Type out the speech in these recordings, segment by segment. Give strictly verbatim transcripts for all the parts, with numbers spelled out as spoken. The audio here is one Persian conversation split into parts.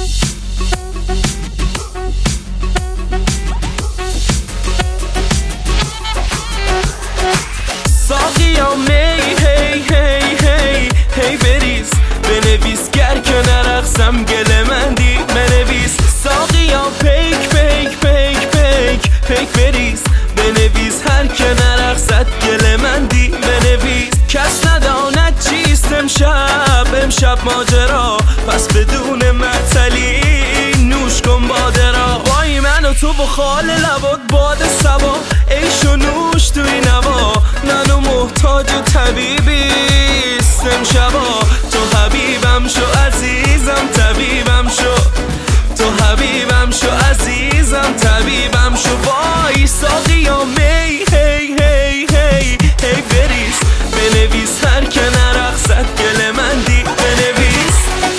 ساقیا می هی هی هی هی بریز بنویس گر که نرقصم گل من دی بنویس ساقیا پیک پیک پیک پیک پیک بریز بنویس هر که نرقصد گل من دی بنویس کس نداند چیست امشب امشب ماجرا پس بدون معطلی نوش کن باده را وای من و تو بخال لبات باد سبا عیش و نوش توی نوا منو محتاج طبیبیست امشبا تو حبیبم شو عزیزم طبیبم شو تو حبیبم شو عزیزم طبیبم شو وای ساقیا می هی هی هی هی بریز بنویس هر که نرقصد گل من دی بنویس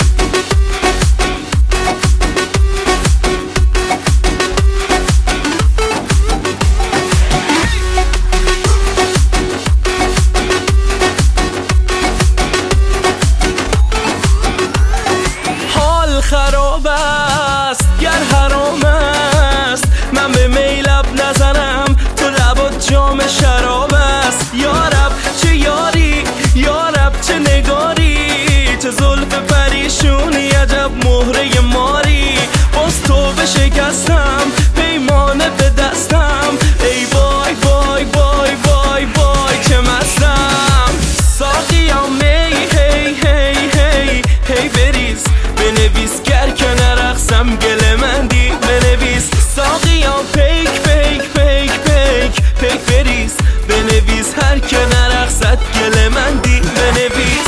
حال خراب است گر حرام است من به می لب نزنم تو لبات جام شراب است یارب چه یاری یارب چه نگاری چه زلف پریشونی عجب مهره ماری باز تو بشکستم پیمانه به دستم ای وای وای وای وای وای که مستم ساقیا می هی هی هی هی بریز بنویس گر که نرقصم گل من دی بنویس ساقیا پیک پیک پیک پیک پیک بریز بنویس هر که نرقصد گل من دی بنویس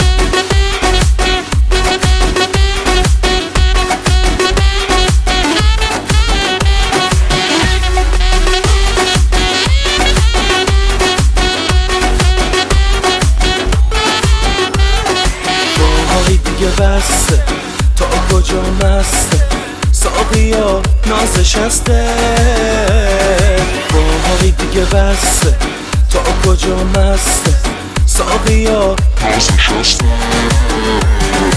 باهای دیگه بسته تا کجا مسته ساقیا نازش هسته باهای دیگه بسته تا کجا مسته ساقیا نازش هسته